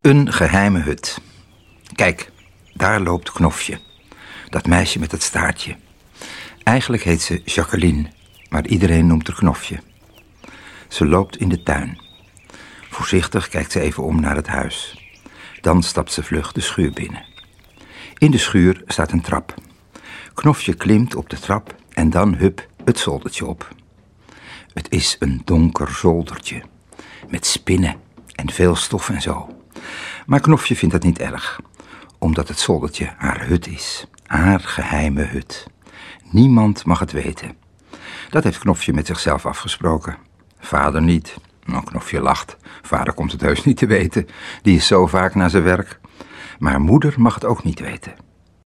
Een geheime hut. Kijk, daar loopt Knofje. Dat meisje met het staartje. Eigenlijk heet ze Jacqueline, maar iedereen noemt haar Knofje. Ze loopt in de tuin. Voorzichtig kijkt ze even om naar het huis. Dan stapt ze vlug de schuur binnen. In de schuur staat een trap. Knofje klimt op de trap en dan hup het zoldertje op. Het is een donker zoldertje, met spinnen en veel stof en zo. Maar Knofje vindt dat niet erg, omdat het zoldertje haar hut is. Haar geheime hut. Niemand mag het weten. Dat heeft Knofje met zichzelf afgesproken. Vader niet. Nou, Knofje lacht. Vader komt het heus niet te weten. Die is zo vaak naar zijn werk. Maar moeder mag het ook niet weten.